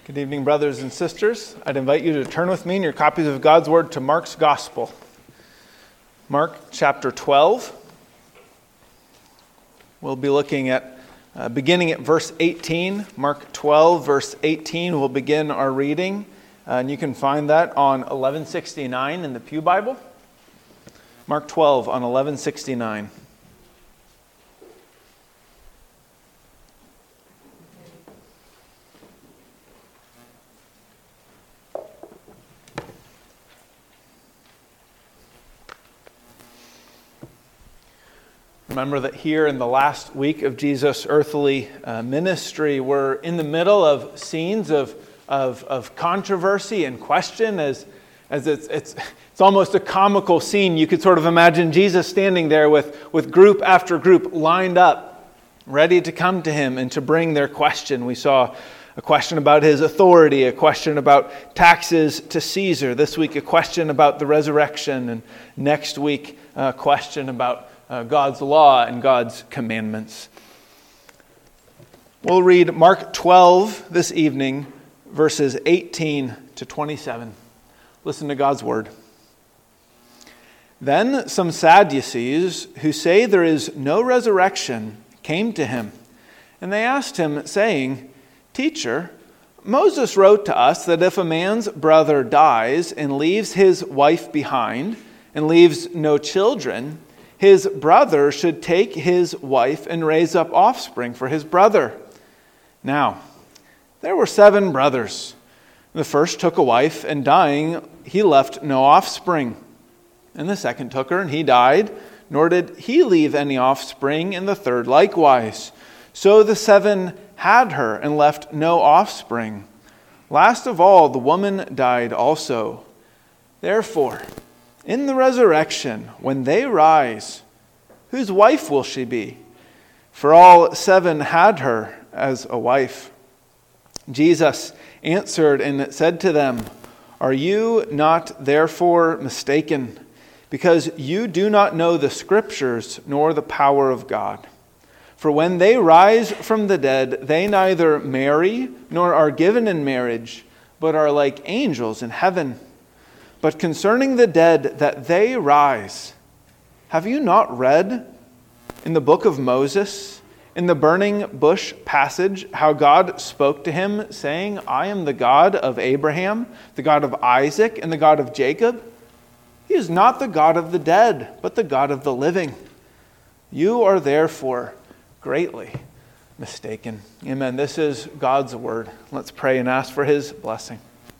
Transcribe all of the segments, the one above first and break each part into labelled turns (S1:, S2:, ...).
S1: Good evening, brothers and sisters. I'd invite you to turn with me in your copies of God's Word to Mark's Gospel. Mark chapter 12. We'll be looking at, beginning at verse 18. Mark 12, verse 18, we'll begin our reading. And you can find that on 1169 in the Pew Bible. Mark 12 on 1169. Remember that here in the last week of Jesus' earthly ministry, we're in the middle of scenes of controversy and question, as it's almost a comical scene. You could sort of imagine Jesus standing there with group after group lined up, ready to come to him and to bring their question. We saw a question about his authority, a question about taxes to Caesar. This week, a question about the resurrection, and next week, a question about God's law and God's commandments. We'll read Mark 12 this evening, verses 18 to 27. Listen to God's word. Then some Sadducees, who say there is no resurrection, came to him, and they asked him, saying, "Teacher, Moses wrote to us that if a man's brother dies and leaves his wife behind and leaves no children, his brother should take his wife and raise up offspring for his brother. Now, there were 7 brothers. The first took a wife, and dying, he left no offspring. And the second took her, and he died, nor did he leave any offspring, and the third likewise. So the 7 had her, and left no offspring. Last of all, the woman died also. Therefore, in the resurrection, when they rise, whose wife will she be? For all 7 had her as a wife." Jesus answered and said to them, "Are you not therefore mistaken, because you do not know the Scriptures nor the power of God? For when they rise from the dead, they neither marry nor are given in marriage, but are like angels in heaven. But concerning the dead, that they rise, have you not read in the book of Moses, in the burning bush passage, how God spoke to him, saying, 'I am the God of Abraham, the God of Isaac, and the God of Jacob'? He is not the God of the dead, but the God of the living. You are therefore greatly mistaken." Amen. This is God's word. Let's pray and ask for his blessing.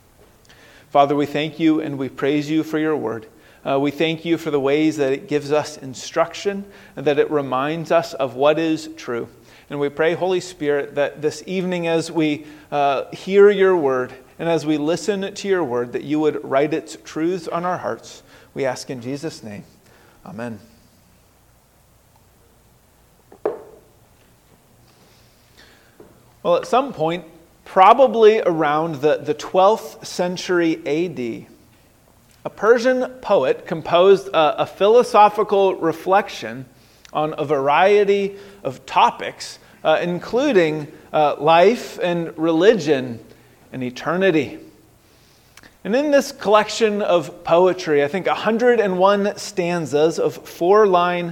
S1: Father, we thank you and we praise you for your word. We thank you for the ways that it gives us instruction and that it reminds us of what is true. And we pray, Holy Spirit, that this evening as we hear your word and as we listen to your word, that you would write its truths on our hearts. We ask in Jesus' name. Amen. Well, at some point, probably around the 12th century AD, a Persian poet composed a philosophical reflection on a variety of topics, including life and religion and eternity. And in this collection of poetry, I think 101 stanzas of 4-line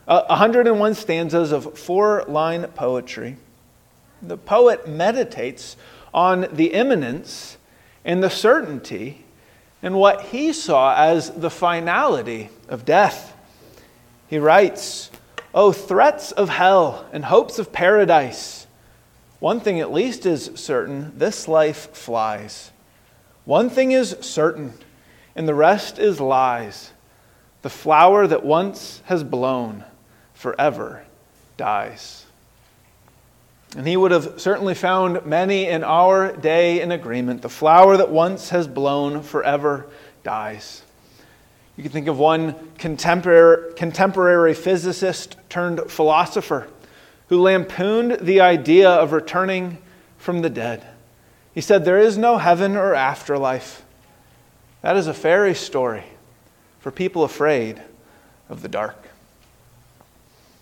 S1: poetry, the poet meditates on the imminence and the certainty and what he saw as the finality of death. He writes, "O threats of hell and hopes of paradise, one thing at least is certain, this life flies. One thing is certain, and the rest is lies. The flower that once has blown forever dies." And he would have certainly found many in our day in agreement. The flower that once has blown forever dies. You can think of one contemporary physicist turned philosopher who lampooned the idea of returning from the dead. He said, "There is no heaven or afterlife. That is a fairy story for people afraid of the dark."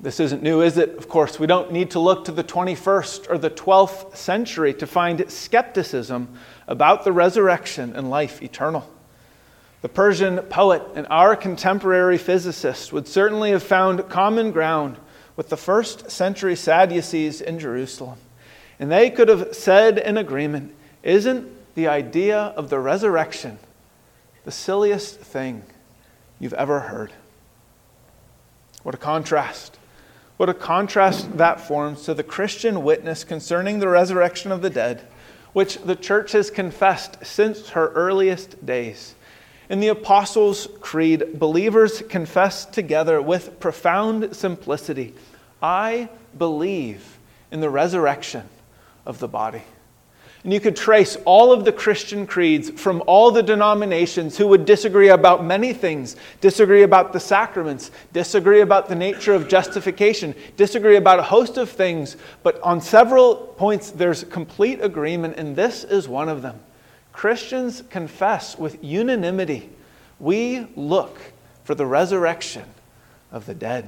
S1: This isn't new, is it? Of course, we don't need to look to the 21st or the 12th century to find skepticism about the resurrection and life eternal. The Persian poet and our contemporary physicist would certainly have found common ground with the first century Sadducees in Jerusalem. And they could have said in agreement, isn't the idea of the resurrection the silliest thing you've ever heard? What a contrast. What a contrast that forms to the Christian witness concerning the resurrection of the dead, which the church has confessed since her earliest days. In the Apostles' Creed, believers confess together with profound simplicity, I believe in the resurrection of the body. And you could trace all of the Christian creeds from all the denominations who would disagree about many things, disagree about the sacraments, disagree about the nature of justification, disagree about a host of things, but on several points there's complete agreement, and this is one of them. Christians confess with unanimity, we look for the resurrection of the dead.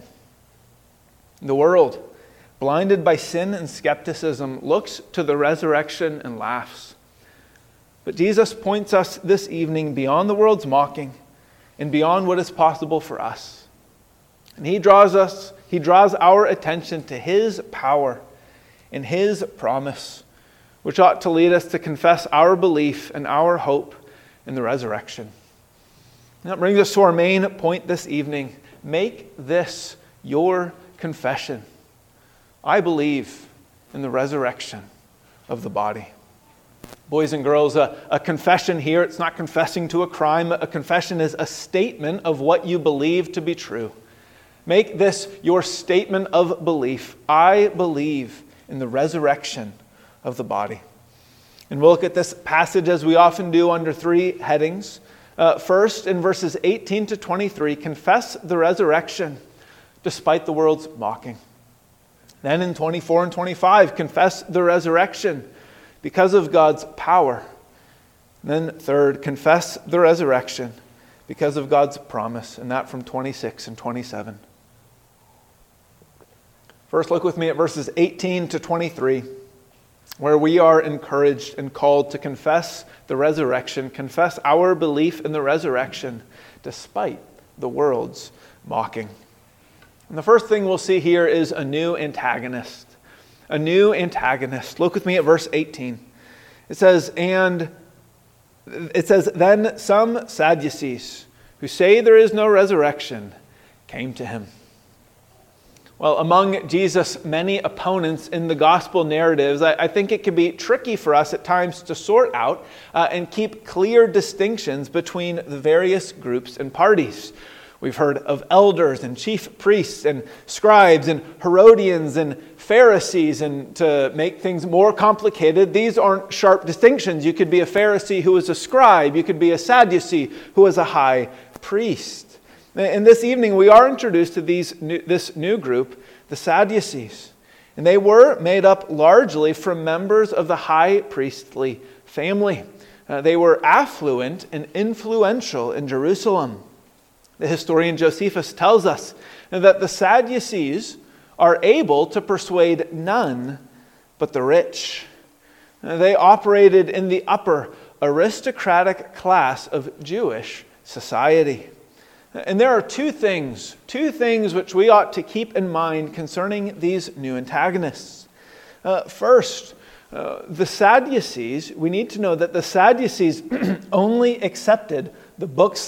S1: The world, blinded by sin and skepticism, looks to the resurrection and laughs. But Jesus points us this evening beyond the world's mocking and beyond what is possible for us. And he draws our attention to his power and his promise, which ought to lead us to confess our belief and our hope in the resurrection. And that brings us to our main point this evening. Make this your confession. I believe in the resurrection of the body. Boys and girls, a confession here, it's not confessing to a crime. A confession is a statement of what you believe to be true. Make this your statement of belief. I believe in the resurrection of the body. And we'll look at this passage as we often do under three headings. First, in verses 18 to 23, confess the resurrection despite the world's mocking. Then in 24 and 25, confess the resurrection because of God's power. Then third, confess the resurrection because of God's promise, and that from 26 and 27. First, look with me at verses 18 to 23, where we are encouraged and called to confess the resurrection, confess our belief in the resurrection despite the world's mocking. And the first thing we'll see here is a new antagonist. A new antagonist. Look with me at verse 18. It says, then some Sadducees, who say there is no resurrection, came to him. Well, among Jesus' many opponents in the gospel narratives, I think it can be tricky for us at times to sort out and keep clear distinctions between the various groups and parties. We've heard of elders and chief priests and scribes and Herodians and Pharisees, and to make things more complicated, these aren't sharp distinctions. You could be a Pharisee who was a scribe. You could be a Sadducee who was a high priest. And this evening we are introduced to this new group, the Sadducees. And they were made up largely from members of the high priestly family. They were affluent and influential in Jerusalem. The historian Josephus tells us that the Sadducees are able to persuade none but the rich. They operated in the upper aristocratic class of Jewish society. And there are two things which we ought to keep in mind concerning these new antagonists. First, the Sadducees, we need to know that the Sadducees only accepted the books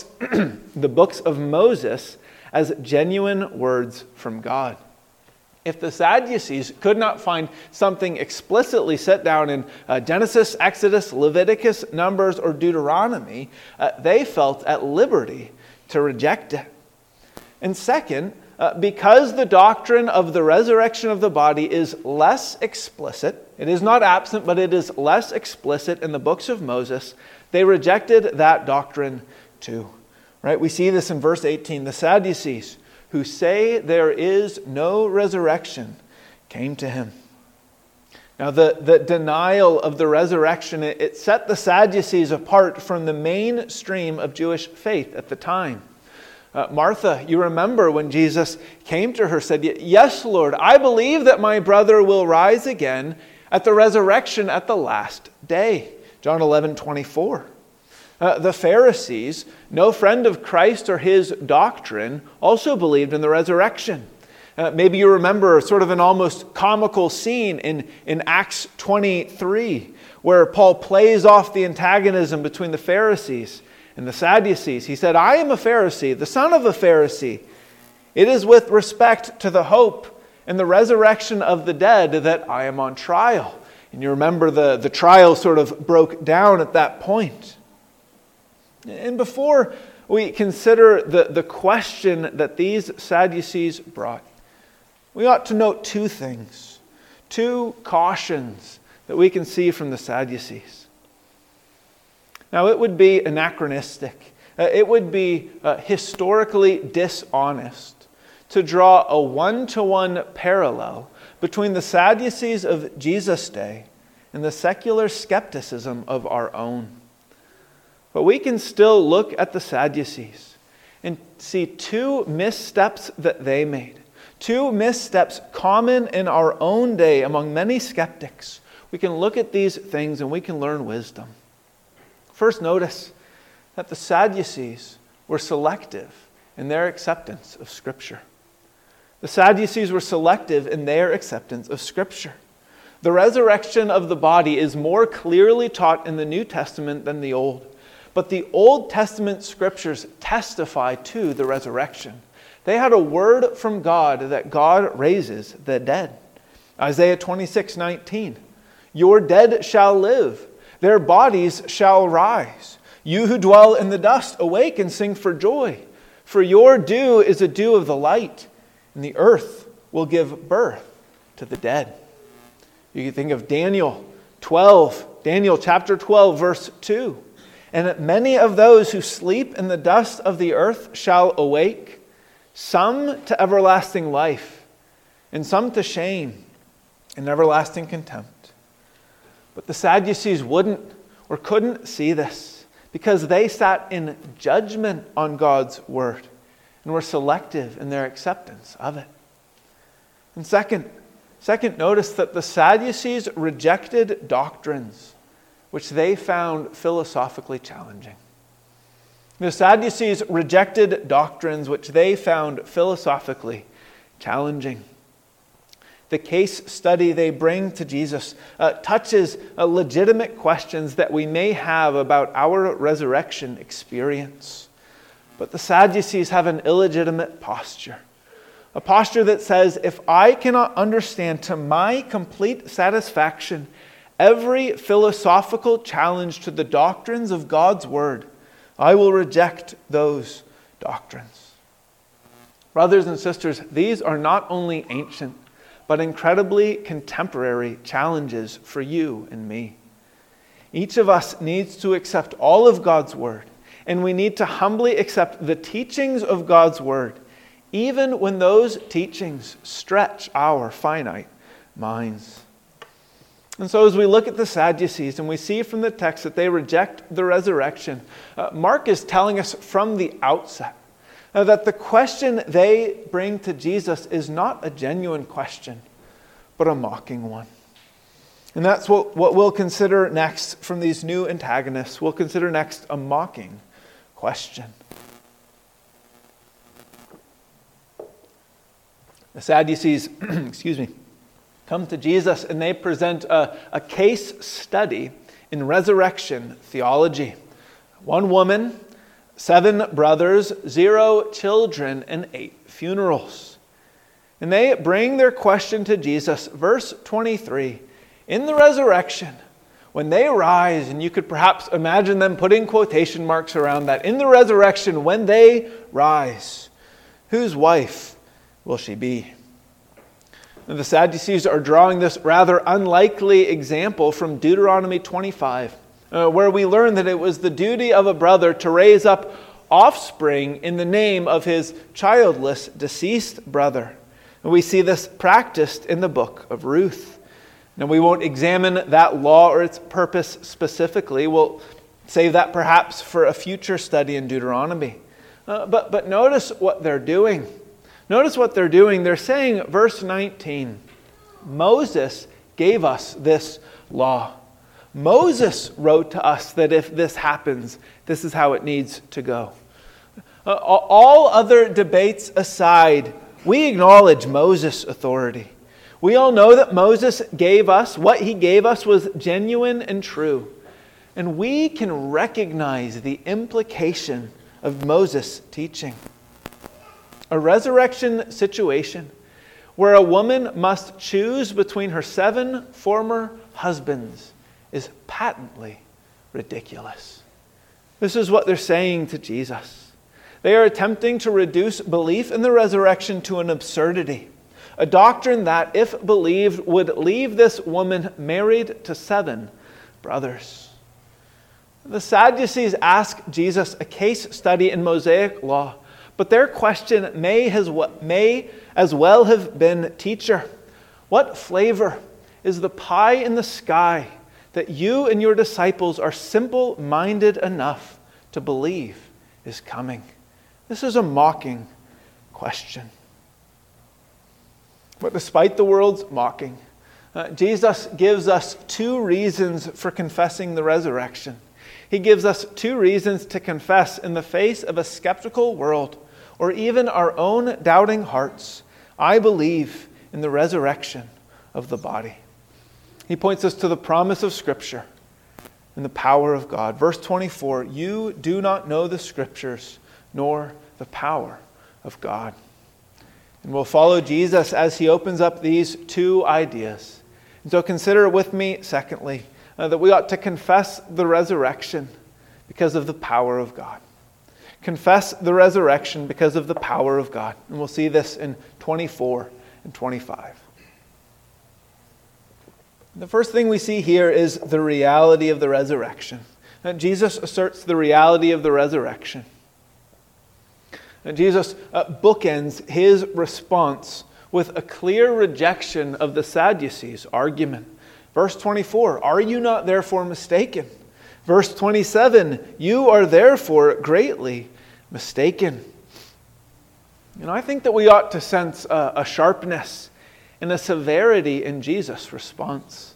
S1: of Moses as genuine words from God. If the Sadducees could not find something explicitly set down in Genesis, Exodus, Leviticus, Numbers, or Deuteronomy, they felt at liberty to reject it. And second, because the doctrine of the resurrection of the body is less explicit, it is not absent, but it is less explicit in the books of Moses, they rejected that doctrine too. Right? We see this in verse 18. The Sadducees, who say there is no resurrection, came to him. Now, the denial of the resurrection, it set the Sadducees apart from the mainstream of Jewish faith at the time. Martha, you remember when Jesus came to her, said, "Yes, Lord, I believe that my brother will rise again at the resurrection at the last day." John 11:24. The Pharisees, no friend of Christ or his doctrine, also believed in the resurrection. Maybe you remember sort of an almost comical scene in Acts 23, where Paul plays off the antagonism between the Pharisees and the Sadducees. He said, "I am a Pharisee, the son of a Pharisee. It is with respect to the hope and the resurrection of the dead that I am on trial." And you remember the trial sort of broke down at that point. And before we consider the question that these Sadducees brought, we ought to note two things, two cautions that we can see from the Sadducees. Now, it would be anachronistic. It would be historically dishonest to draw a one-to-one parallel between the Sadducees of Jesus' day and the secular skepticism of our own. But we can still look at the Sadducees and see two missteps that they made. Two missteps common in our own day among many skeptics. We can look at these things and we can learn wisdom. First, notice that the Sadducees were selective in their acceptance of Scripture. The Sadducees were selective in their acceptance of Scripture. The resurrection of the body is more clearly taught in the New Testament than the Old. But the Old Testament Scriptures testify to the resurrection. They had a word from God that God raises the dead. Isaiah 26:19. "Your dead shall live, their bodies shall rise. You who dwell in the dust, awake and sing for joy. For your dew is a dew of the light, and the earth will give birth to the dead." You can think of Daniel chapter 12, verse 2. "And many of those who sleep in the dust of the earth shall awake, some to everlasting life, and some to shame and everlasting contempt." But the Sadducees wouldn't or couldn't see this because they sat in judgment on God's word and were selective in their acceptance of it. And second, notice that the Sadducees rejected doctrines which they found philosophically challenging. The Sadducees rejected doctrines which they found philosophically challenging. The case study they bring to Jesus touches legitimate questions that we may have about our resurrection experience. But the Sadducees have an illegitimate posture. A posture that says, if I cannot understand to my complete satisfaction every philosophical challenge to the doctrines of God's Word, I will reject those doctrines. Brothers and sisters, these are not only ancient, but incredibly contemporary challenges for you and me. Each of us needs to accept all of God's Word, and we need to humbly accept the teachings of God's Word, even when those teachings stretch our finite minds. And so as we look at the Sadducees and we see from the text that they reject the resurrection, Mark is telling us from the outset that the question they bring to Jesus is not a genuine question, but a mocking one. And that's what we'll consider next from these new antagonists. We'll consider next a mocking question. The Sadducees, come to Jesus and they present a case study in resurrection theology. 1 woman, 7 brothers, 0 children, and 8 funerals. And they bring their question to Jesus. Verse 23, in the resurrection, when they rise, and you could perhaps imagine them putting quotation marks around that, in the resurrection, when they rise, whose wife will she be? And the Sadducees are drawing this rather unlikely example from Deuteronomy 25, where we learn that it was the duty of a brother to raise up offspring in the name of his childless deceased brother. And we see this practiced in the book of Ruth. Now, we won't examine that law or its purpose specifically. We'll save that perhaps for a future study in Deuteronomy. But notice what they're doing. Notice what they're doing. They're saying, verse 19, Moses gave us this law. Moses wrote to us that if this happens, this is how it needs to go. All other debates aside, we acknowledge Moses' authority. We all know that Moses gave us, what he gave us was genuine and true. And we can recognize the implication of Moses' teaching. A resurrection situation where a woman must choose between her 7 former husbands is patently ridiculous. This is what they're saying to Jesus. They are attempting to reduce belief in the resurrection to an absurdity, a doctrine that, if believed, would leave this woman married to 7 brothers. The Sadducees ask Jesus a case study in Mosaic law, but their question may as well have been, "Teacher, what flavor is the pie in the sky that you and your disciples are simple-minded enough to believe is coming?" This is a mocking question. But despite the world's mocking, Jesus gives us 2 reasons for confessing the resurrection. He gives us 2 reasons to confess in the face of a skeptical world, or even our own doubting hearts. I believe in the resurrection of the body. He points us to the promise of Scripture and the power of God. Verse 24, you do not know the Scriptures, nor the power of God. And we'll follow Jesus as he opens up these 2 ideas. And so consider with me, secondly, that we ought to confess the resurrection because of the power of God. Confess the resurrection because of the power of God. And we'll see this in 24 and 25. The first thing we see here is the reality of the resurrection. Jesus asserts the reality of the resurrection. Jesus bookends his response with a clear rejection of the Sadducees' argument. Verse 24, are you not therefore mistaken? Verse 27, you are therefore greatly mistaken. I think that we ought to sense a sharpness and a severity in Jesus' response.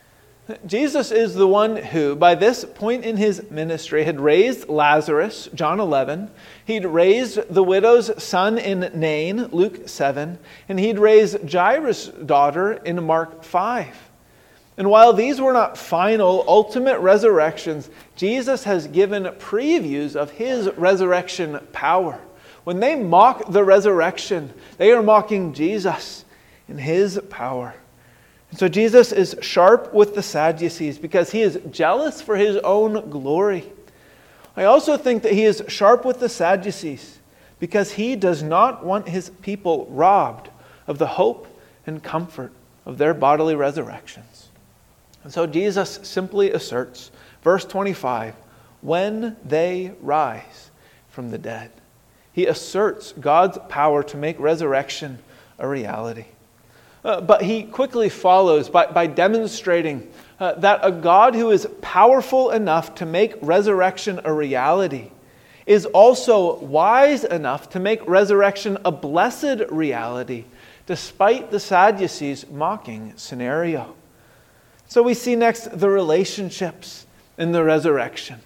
S1: Jesus is the one who, by this point in his ministry, had raised Lazarus, John 11. He'd raised the widow's son in Nain, Luke 7. And he'd raised Jairus' daughter in Mark 5. And while these were not final, ultimate resurrections, Jesus has given previews of his resurrection power. When they mock the resurrection, they are mocking Jesus in his power. And so Jesus is sharp with the Sadducees because he is jealous for his own glory. I also think that he is sharp with the Sadducees because he does not want his people robbed of the hope and comfort of their bodily resurrections. And so Jesus simply asserts, verse 25, when they rise from the dead. He asserts God's power to make resurrection a reality. But he quickly follows by demonstrating that a God who is powerful enough to make resurrection a reality is also wise enough to make resurrection a blessed reality, despite the Sadducees' mocking scenario. So we see next the relationships in the resurrection.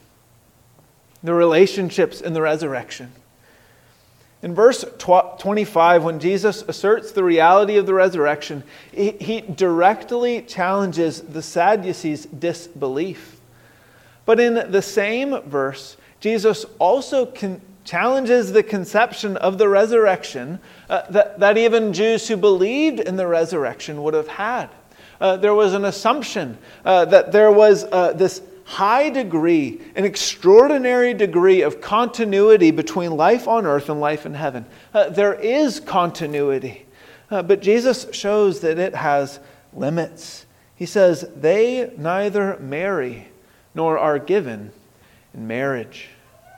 S1: The relationships in the resurrection. In verse 25, when Jesus asserts the reality of the resurrection, he directly challenges the Sadducees' disbelief. But in the same verse, Jesus also challenges the conception of the resurrection that even Jews who believed in the resurrection would have had. There was an assumption that there was this high degree, an extraordinary degree of continuity between life on earth and life in heaven. There is continuity, but Jesus shows that it has limits. He says, they neither marry nor are given in marriage.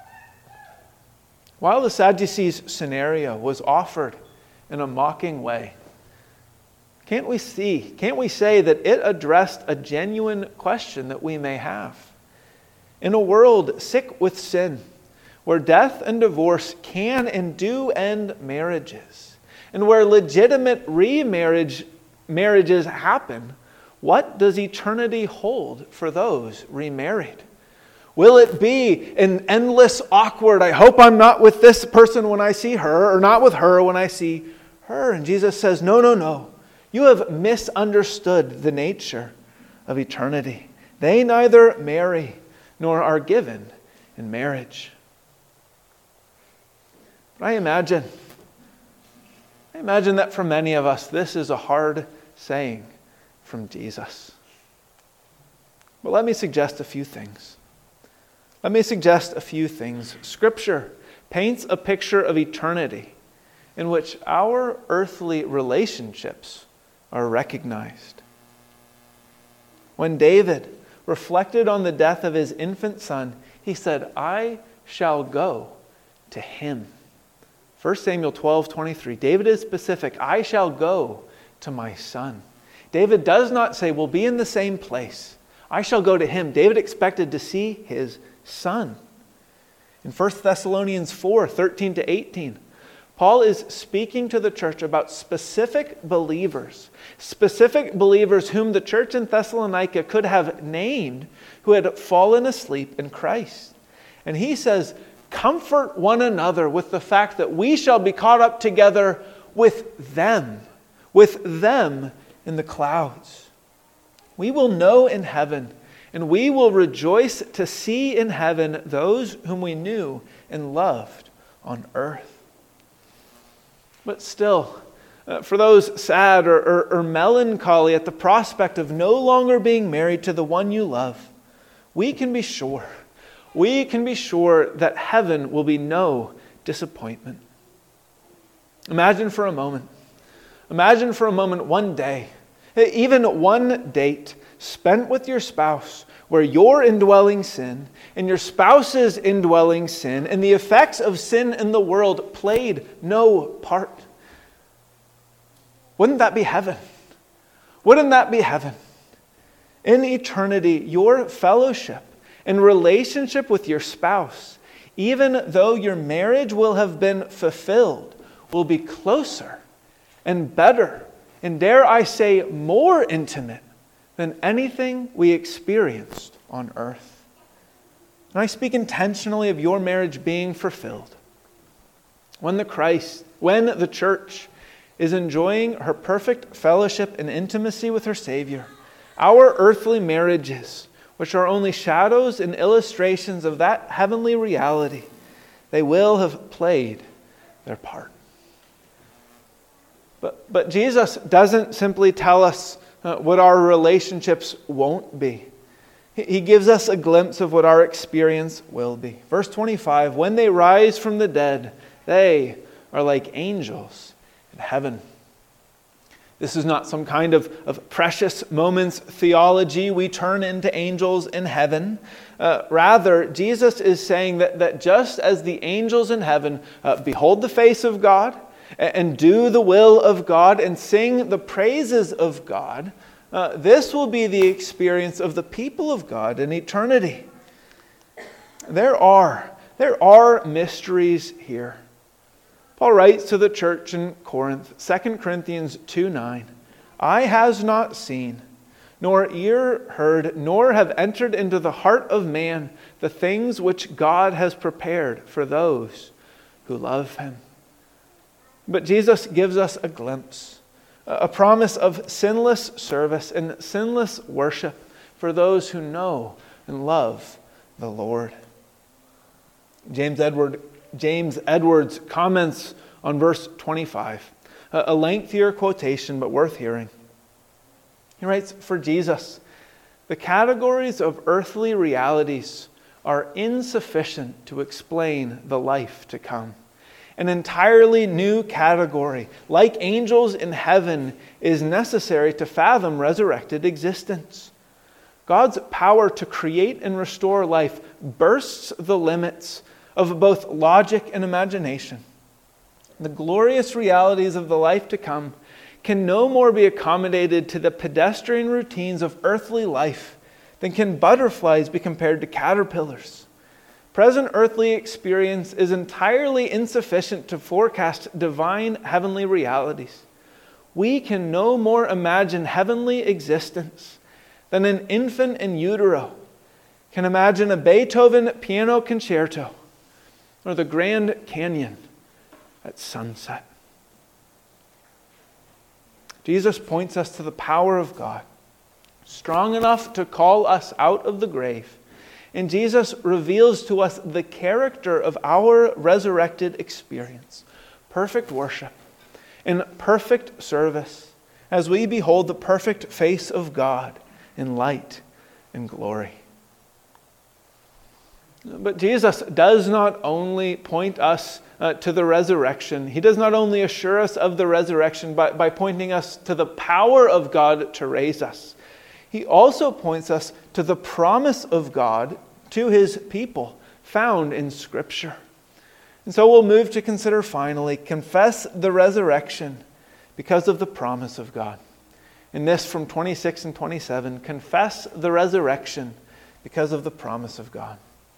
S1: While the Sadducees' scenario was offered in a mocking way, can't we say that it addressed a genuine question that we may have? In a world sick with sin, where death and divorce can and do end marriages, and where legitimate marriages happen, what does eternity hold for those remarried? Will it be an endless, awkward, I hope I'm not with this person when I see her, or not with her when I see her? And Jesus says, no. You have misunderstood the nature of eternity. They neither marry nor are given in marriage. But I imagine that for many of us, this is a hard saying from Jesus. But let me suggest a few things. Scripture paints a picture of eternity in which our earthly relationships are recognized. When David reflected on the death of his infant son, he said, I shall go to him. 1 Samuel 12:23. David is specific. I shall go to my son. David does not say, we'll be in the same place. I shall go to him. David expected to see his son. In 1 Thessalonians 4:13-18, Paul is speaking to the church about specific believers whom the church in Thessalonica could have named, who had fallen asleep in Christ. And he says, comfort one another with the fact that we shall be caught up together with them in the clouds. We will know in heaven, and we will rejoice to see in heaven those whom we knew and loved on earth. But still, for those sad or melancholy at the prospect of no longer being married to the one you love, we can be sure that heaven will be no disappointment. Imagine for a moment one day, even one date spent with your spouse where your indwelling sin and your spouse's indwelling sin and the effects of sin in the world played no part. Wouldn't that be heaven? In eternity, your fellowship and relationship with your spouse, even though your marriage will have been fulfilled, will be closer and better, and dare I say, more intimate than anything we experienced on earth. And I speak intentionally of your marriage being fulfilled. When the church is enjoying her perfect fellowship and intimacy with her Savior, our earthly marriages, which are only shadows and illustrations of that heavenly reality, they will have played their part. But Jesus doesn't simply tell us what our relationships won't be. He gives us a glimpse of what our experience will be. Verse 25, when they rise from the dead, they are like angels in heaven. This is not some kind of precious moments theology. We turn into angels in heaven. Rather, Jesus is saying that just as the angels in heaven behold the face of God and do the will of God and sing the praises of God, this will be the experience of the people of God in eternity. There are mysteries here. Paul writes to the church in Corinth, 2 Corinthians 2:9, eye has not seen, nor ear heard, nor have entered into the heart of man the things which God has prepared for those who love him. But Jesus gives us a glimpse, a promise of sinless service and sinless worship for those who know and love the Lord. James Edwards comments on verse 25, a lengthier quotation but worth hearing. He writes, for Jesus, the categories of earthly realities are insufficient to explain the life to come. An entirely new category, like angels in heaven, is necessary to fathom resurrected existence. God's power to create and restore life bursts the limits of both logic and imagination. The glorious realities of the life to come can no more be accommodated to the pedestrian routines of earthly life than can butterflies be compared to caterpillars. Present earthly experience is entirely insufficient to forecast divine heavenly realities. We can no more imagine heavenly existence than an infant in utero can imagine a Beethoven piano concerto or the Grand Canyon at sunset. Jesus points us to the power of God, strong enough to call us out of the grave. And Jesus reveals to us the character of our resurrected experience, perfect worship and perfect service, as we behold the perfect face of God in light and glory. But Jesus does not only point us to the resurrection. He does not only assure us of the resurrection by pointing us to the power of God to raise us. He also points us to the promise of God to His people found in Scripture. And so we'll move to consider finally, confess the resurrection because of the promise of God. In this from 26 and 27, confess the resurrection because of the promise of God.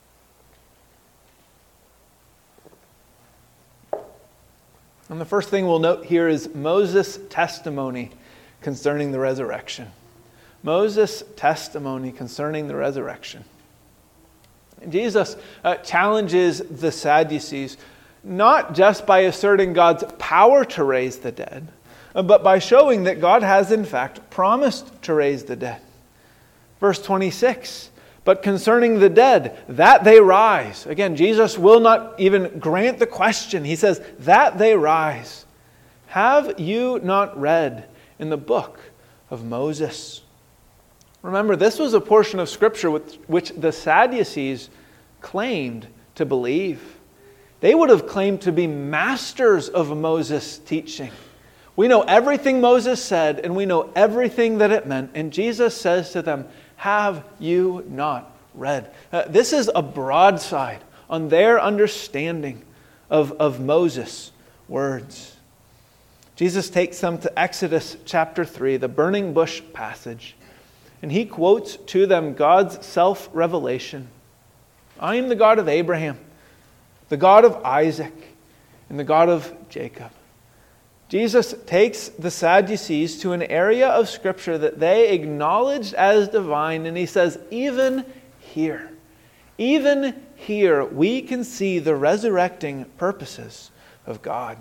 S1: And the first thing we'll note here is Moses' testimony concerning the resurrection. Moses' testimony concerning the resurrection. Jesus challenges the Sadducees not just by asserting God's power to raise the dead, but by showing that God has in fact promised to raise the dead. Verse 26, but concerning the dead, that they rise. Again, Jesus will not even grant the question. He says, that they rise. Have you not read in the book of Moses? Remember, this was a portion of Scripture which the Sadducees claimed to believe. They would have claimed to be masters of Moses' teaching. We know everything Moses said, and we know everything that it meant. And Jesus says to them, have you not read? This is a broadside on their understanding of Moses' words. Jesus takes them to Exodus chapter 3, the burning bush passage. And he quotes to them God's self-revelation. I am the God of Abraham, the God of Isaac, and the God of Jacob. Jesus takes the Sadducees to an area of Scripture that they acknowledged as divine, and he says, even here, we can see the resurrecting purposes of God.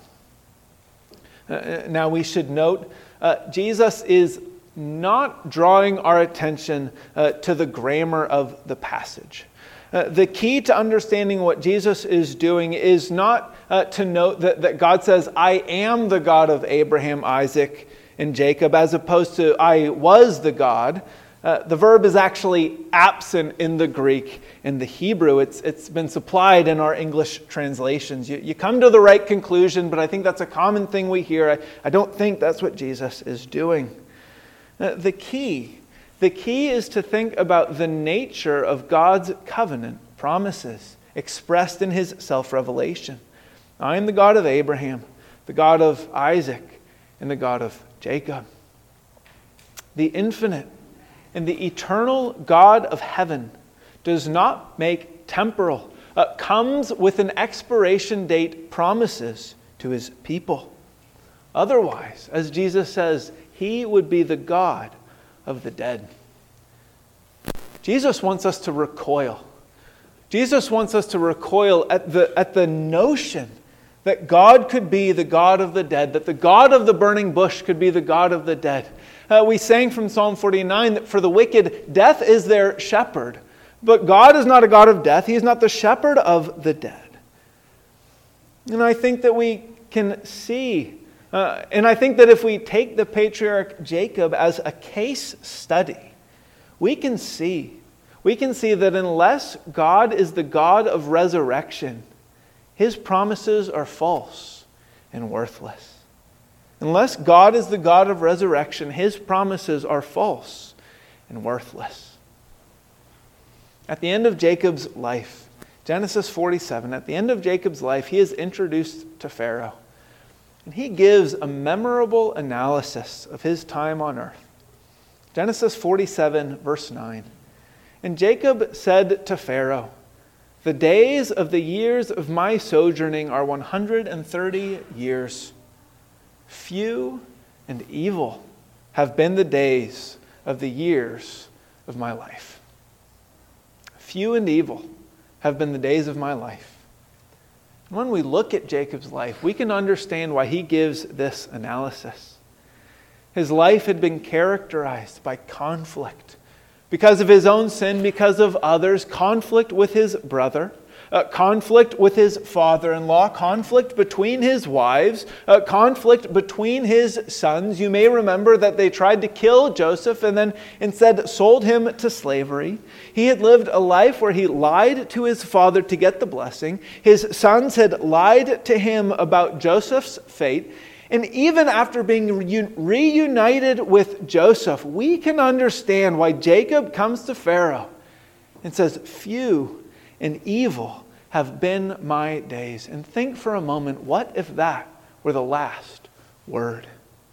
S1: Now we should note, Jesus is not drawing our attention to the grammar of the passage. The key to understanding what Jesus is doing is not to note that God says, I am the God of Abraham, Isaac, and Jacob, as opposed to I was the God. The verb is actually absent in the Greek and the Hebrew. It's been supplied in our English translations. You come to the right conclusion, but I think that's a common thing we hear. I don't think that's what Jesus is doing. The key is to think about the nature of God's covenant promises expressed in His self-revelation. I am the God of Abraham, the God of Isaac, and the God of Jacob. The infinite and the eternal God of heaven does not make temporal, comes with an expiration date promises to His people. Otherwise, as Jesus says, He would be the God of the dead. Jesus wants us to recoil. Jesus wants us to recoil at the notion that God could be the God of the dead, that the God of the burning bush could be the God of the dead. We sang from Psalm 49 that for the wicked, death is their shepherd. But God is not a God of death. He is not the shepherd of the dead. And I think that we can see, and I think that if we take the patriarch Jacob as a case study, we can see that unless God is the God of resurrection, His promises are false and worthless. Unless God is the God of resurrection, His promises are false and worthless. At the end of Jacob's life, Genesis 47, at the end of Jacob's life, he is introduced to Pharaoh. And he gives a memorable analysis of his time on earth. Genesis 47, verse 9. And Jacob said to Pharaoh, The days of the years of my sojourning are 130 years. Few and evil have been the days of the years of my life. Few and evil have been the days of my life. When we look at Jacob's life, we can understand why he gives this analysis. His life had been characterized by conflict. Because of his own sin, because of others, conflict with his brother, conflict with his father-in-law, conflict between his wives, conflict between his sons. You may remember that they tried to kill Joseph and then instead sold him to slavery. He had lived a life where he lied to his father to get the blessing. His sons had lied to him about Joseph's fate. And even after being reunited with Joseph, we can understand why Jacob comes to Pharaoh and says, "Few and evil have been my days." And think for a moment, what if that were the last word?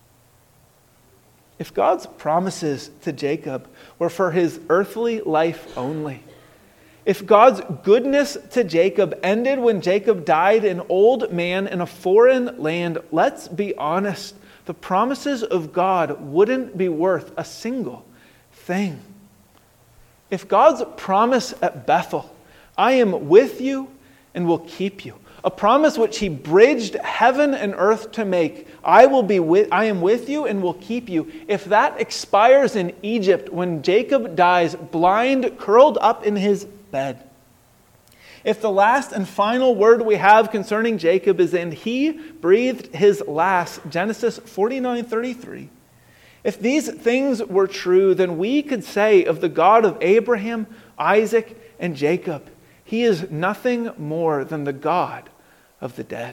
S1: If God's promises to Jacob were for his earthly life only, if God's goodness to Jacob ended when Jacob died an old man in a foreign land, let's be honest, the promises of God wouldn't be worth a single thing. If God's promise at Bethel, "I am with you and will keep you," a promise which he bridged heaven and earth to make, I am with you and will keep you. If that expires in Egypt when Jacob dies blind, curled up in his bed. If the last and final word we have concerning Jacob is, "And he breathed his last," Genesis 49:33. If these things were true, then we could say of the God of Abraham, Isaac, and Jacob, he is nothing more than the God of the dead.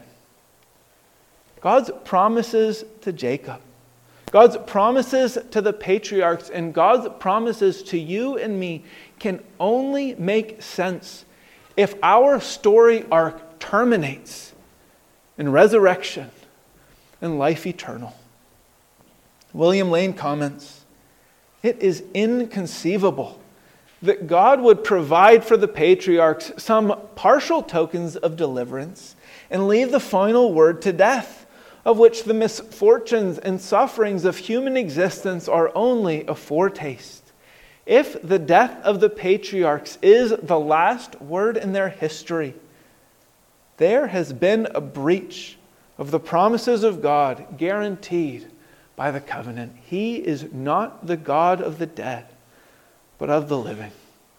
S1: God's promises to Jacob, God's promises to the patriarchs, and God's promises to you and me can only make sense if our story arc terminates in resurrection and life eternal. William Lane comments, "It is inconceivable that God would provide for the patriarchs some partial tokens of deliverance and leave the final word to death, of which the misfortunes and sufferings of human existence are only a foretaste. If the death of the patriarchs is the last word in their history, there has been a breach of the promises of God guaranteed by the covenant. He is not the God of the dead, but of the living."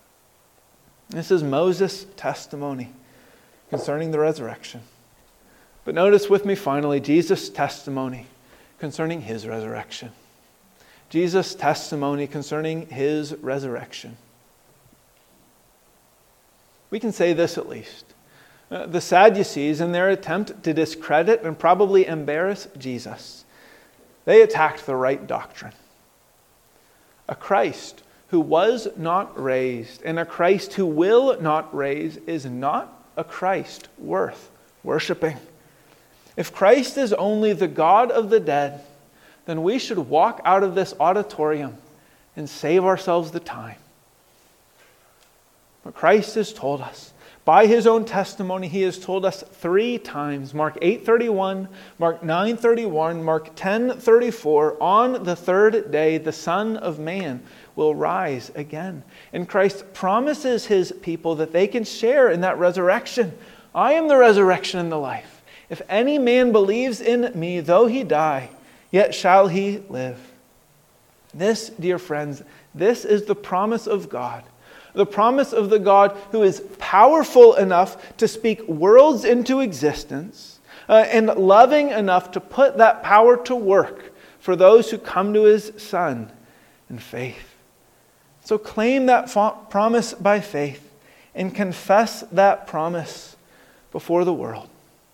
S1: This is Moses' testimony concerning the resurrection. But notice with me finally Jesus' testimony concerning his resurrection. Jesus' testimony concerning his resurrection. We can say this at least. The Sadducees, in their attempt to discredit and probably embarrass Jesus, they attacked the right doctrine. A Christ who was not raised and a Christ who will not raise is not a Christ worth worshiping. If Christ is only the God of the dead, then we should walk out of this auditorium and save ourselves the time. But Christ has told us, by his own testimony, he has told us 3 times, Mark 8:31, Mark 9:31, Mark 10:34, on the third day the Son of Man will rise again. And Christ promises his people that they can share in that resurrection. "I am the resurrection and the life. If any man believes in me, though he die, yet shall he live." This, dear friends, this is the promise of God. The promise of the God who is powerful enough to speak worlds into existence and loving enough to put that power to work for those who come to his Son in faith. So claim that promise by faith and confess that promise before the world.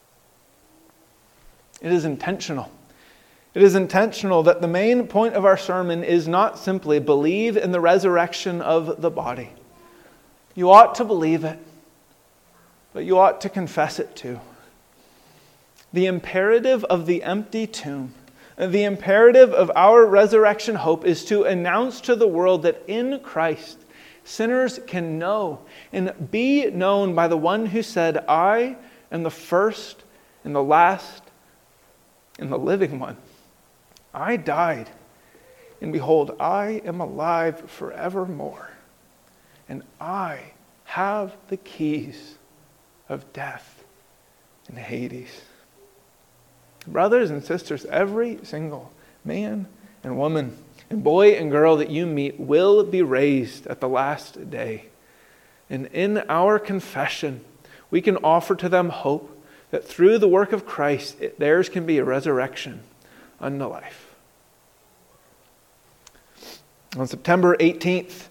S1: It is intentional. It is intentional that the main point of our sermon is not simply believe in the resurrection of the body. You ought to believe it, but you ought to confess it too. The imperative of the empty tomb, the imperative of our resurrection hope is to announce to the world that in Christ sinners can know and be known by the one who said, I am the first and the last and the living one. I died, and behold, I am alive forevermore, and I have the keys of death and Hades. Brothers and sisters, every single man and woman and boy and girl that you meet will be raised at the last day. And in our confession, we can offer to them hope that through the work of Christ, theirs can be a resurrection unto life. On September 18th,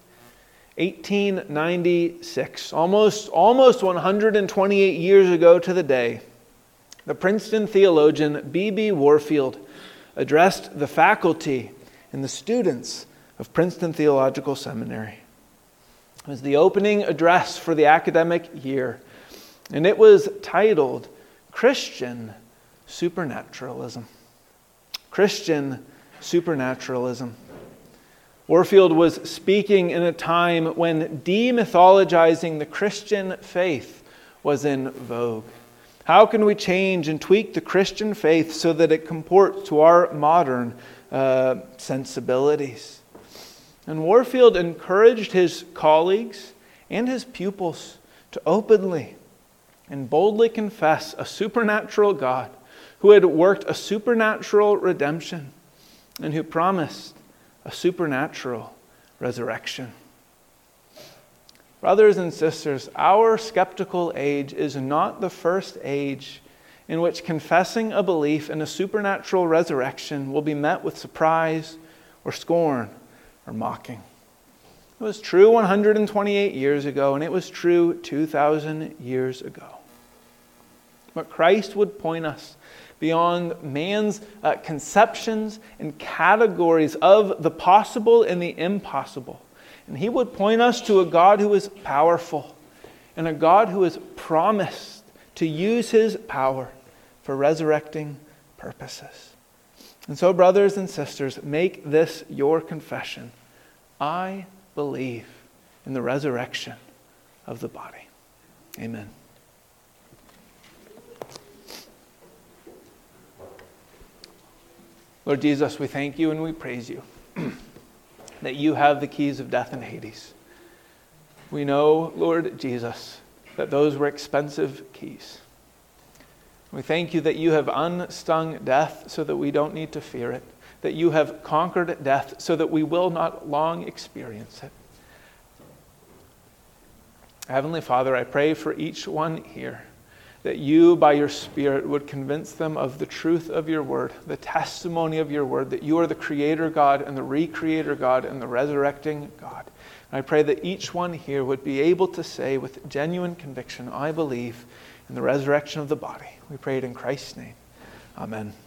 S1: 1896, almost 128 years ago to the day, the Princeton theologian B.B. Warfield addressed the faculty and the students of Princeton Theological Seminary. It was the opening address for the academic year, and it was titled Christian Supernaturalism. Christian Supernaturalism. Warfield was speaking in a time when demythologizing the Christian faith was in vogue. How can we change and tweak the Christian faith so that it comports to our modern sensibilities? And Warfield encouraged his colleagues and his pupils to openly and boldly confess a supernatural God who had worked a supernatural redemption and who promised a supernatural resurrection. Brothers and sisters, our skeptical age is not the first age in which confessing a belief in a supernatural resurrection will be met with surprise or scorn or mocking. It was true 128 years ago, and it was true 2,000 years ago. But Christ would point us beyond man's conceptions and categories of the possible and the impossible. And he would point us to a God who is powerful and a God who has promised to use his power for resurrecting purposes. And so, brothers and sisters, make this your confession. I believe in the resurrection of the body. Amen. Lord Jesus, we thank you and we praise you that you have the keys of death and Hades. We know, Lord Jesus, that those were expensive keys. We thank you that you have unstung death so that we don't need to fear it, that you have conquered death so that we will not long experience it. Heavenly Father, I pray for each one here that you, by your Spirit, would convince them of the truth of your word, the testimony of your word, that you are the creator God and the recreator God and the resurrecting God. And I pray that each one here would be able to say with genuine conviction, I believe in the resurrection of the body. We pray it in Christ's name. Amen.